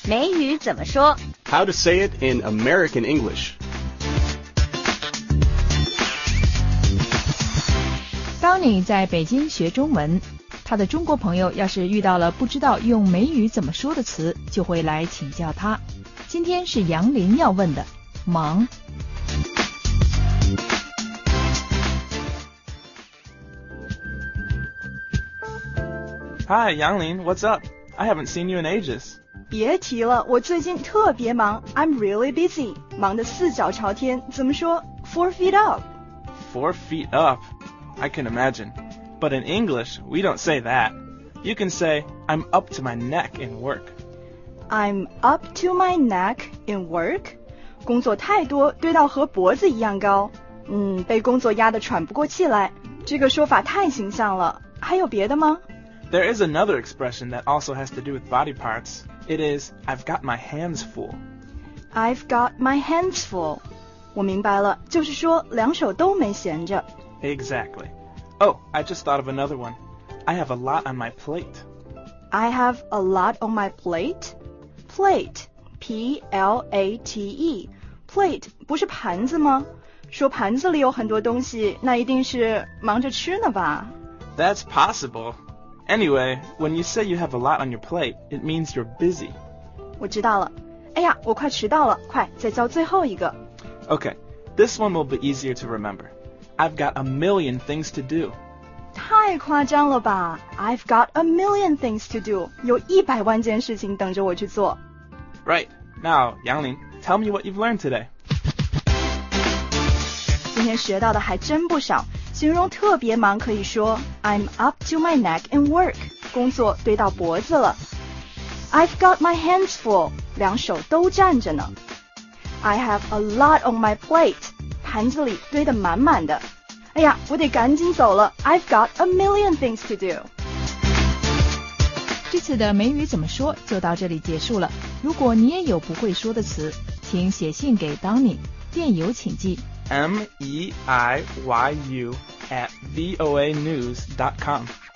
美语怎么说 How to say it in American English. 当你在北京学中文，他的中国朋友要是遇到了不知道用美语怎么说的词，就会来请教他。今天是杨林要问的，忙。 Hi, Yanglin, what's up? I haven't seen you in ages. 别提了，我最近特别忙 I'm really busy. 忙得四脚朝天，怎么说 4 feet up? 4 feet up? I can imagine. But in English, we don't say that. You can say, I'm up to my neck in work. I'm up to my neck in work. 工作太多，堆到和脖子一样高。被工作压得喘不过气来。这个说法太形象了。还有别的吗？ There is another expression that also has to do with body parts. It is, I've got my hands full. I've got my hands full. 我明白了，就是说两手都没闲着。 Exactly. Oh, I just thought of another one. I have a lot on my plate. I have a lot on my plate. Plate, P-L-A-T-E. Plate 不是盘子吗？说盘子里有很多东西，那一定是忙着吃呢吧？ That's possible. Anyway, when you say you have a lot on your plate, it means you're busy. 我知道了。哎呀，我快迟到了，快再教最后一个。 Okay, this one will be easier to remember. I've got a million things to do. 太夸张了吧 I've got a million things to do. 有100万件事情等着我去做。 Right. Now, Yanglin, tell me what you've learned today. 今天学到的还真不少。形容特别忙可以说 I'm up to my neck in work. 工作堆到脖子了。I've got my hands full. 两手都站着呢。I have a lot on my plate. 盘子里堆得满满的。哎呀，我得赶紧走了。I've got a million things to do. 这次的美语怎么说就到这里结束了。如果你也有不会说的词，请写信给 Donnie， 电邮请寄 MEIYU@voanews.com